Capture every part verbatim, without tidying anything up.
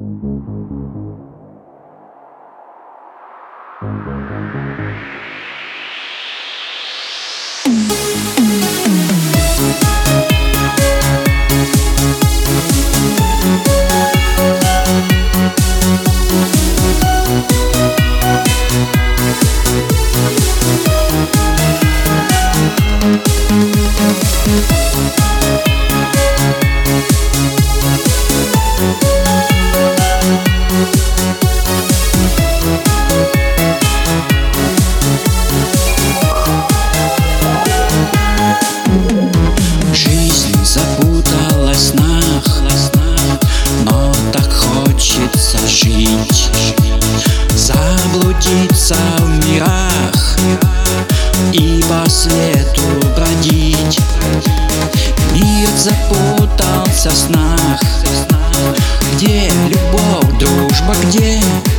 Заблудиться в мирах и по свету бродить. Мир запутался в снах. Где любовь, дружба, где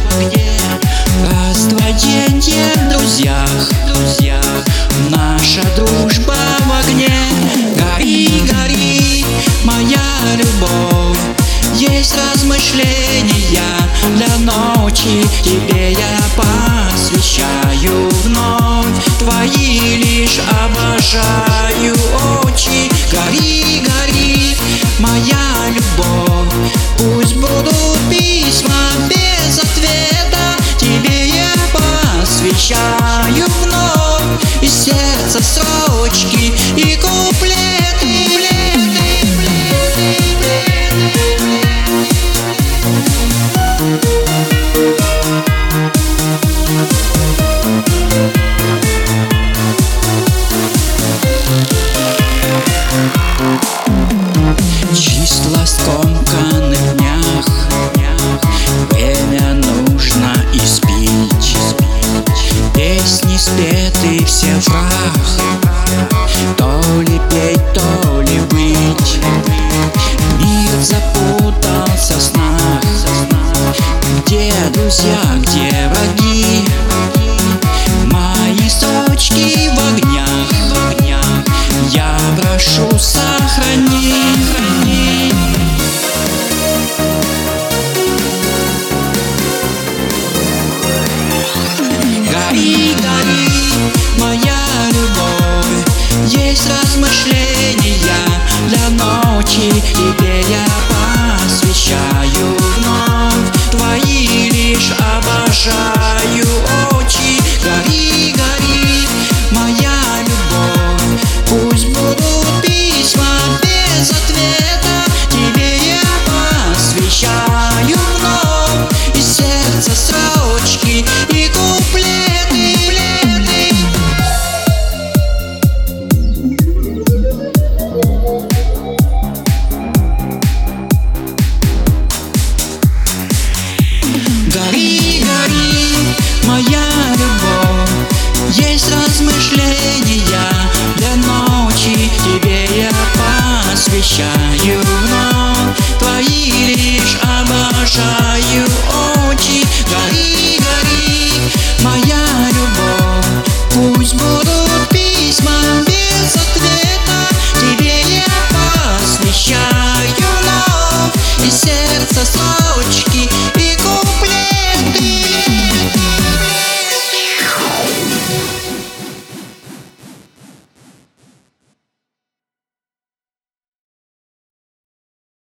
раздвоение в друзьях? Наша дружба в огне. Гори, гори, моя любовь. Есть размышления для ночи, тебе я посвящаю вновь. Твои лишь обожаю очи. Гори, гори, моя любовь. Пусть будут письма без ответа, тебе я посвящаю вновь. Из сердца строчки и куплеты. Числа скомканы в днях, время нужно испить. Песни спеты все в фрах, то ли петь, то ли быть. Мир запутался в снах. Где друзья, где